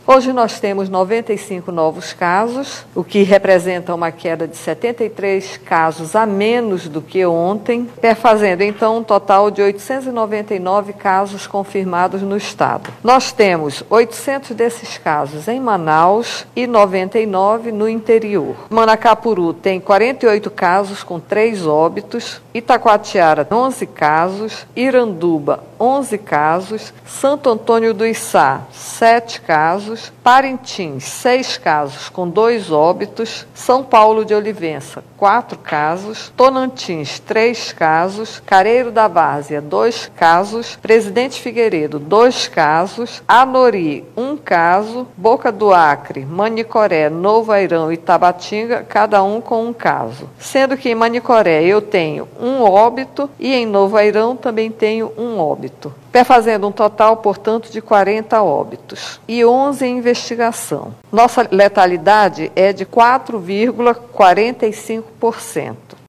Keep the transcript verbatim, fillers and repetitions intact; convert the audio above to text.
Hoje nós temos noventa e cinco novos casos, o que representa uma queda de setenta e três casos a menos do que ontem, fazendo então um total de oitocentos e noventa e nove casos confirmados no estado. Nós temos oitocentos desses casos em Manaus e noventa e nove no interior. Manacapuru tem quarenta e oito casos com três óbitos, Itacoatiara onze casos, Iranduba onze casos, Santo Antônio do Içá sete casos, Parintins seis casos com dois óbitos, São Paulo de Olivença quatro casos, Tonantins três casos, Careiro da Várzea dois casos, Presidente Figueiredo dois casos, Anori um caso, Boca do Acre, Manicoré, Novo Airão e Tabatinga, cada um com um caso. Sendo que em Manicoré eu tenho um óbito e em Novo Airão também tenho um óbito. Fazendo um total, portanto, de quarenta óbitos e onze em investigação. Nossa letalidade é de quatro vírgula quarenta e cinco por cento.